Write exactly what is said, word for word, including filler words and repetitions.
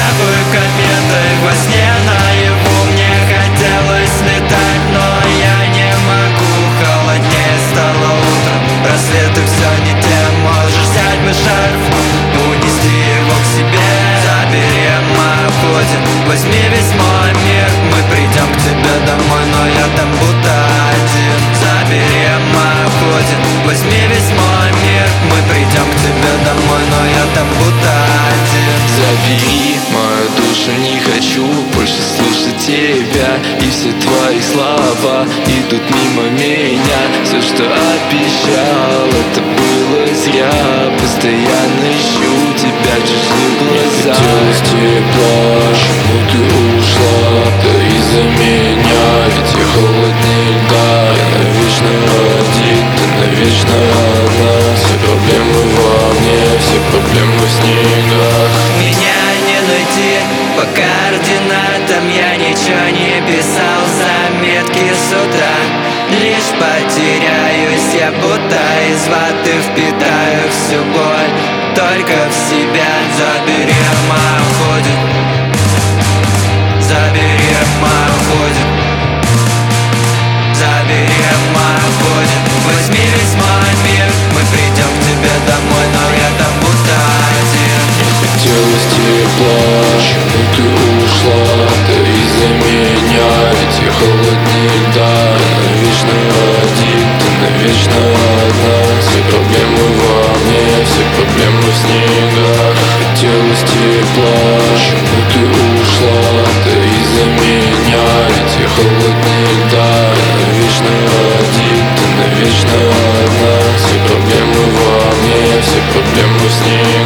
тобой кометой во сне наяву. Мне хотелось летать, но я не могу. Холоднее стало утром, рассветы все не те. Можешь взять мой шарф, унести его к себе. Забери мою фотик, возьми весь мой мир. Мы придем к тебе домой, но я там буду один. Забери мою фотик, возьми весь мой мир. Мы придем к тебе домой, но я там буду один. Забери мою душу, не хочу больше слушать тебя. И все твои слова идут мимо меня. Все, что обещал, это было зря. Постоянно ищу тебя в чужих глазах. Мне хотелось тепла, почему ты ушла? Да из-за меня, ведь я холоднее льда. Я навечно один, ты навечно одна. Все проблемы во мне, все проблемы в снегах. Меня не найти по координатам. Я ничего не писал, заметки с утра. Лишь потеряюсь, я будто из воды впитаю всю боль только в себя. Забери мою ходит, забери мою ходит, забери мою ходит. Возьми весь мой мир, мы придем к тебе домой, но я там буду один. Мне хотелось тепла, почему ты ушла? Да из-за меня, ведь я холоднее льда. Я навечно один, ты навечно одна. Все проблемы во мне, все проблемы в снегах. Хотелось тепла, почему ты ушла? Да из-за меня, ведь я холоднее льда. Я навечно один, ты навечно одна. Все проблемы во мне, все проблемы в снегах.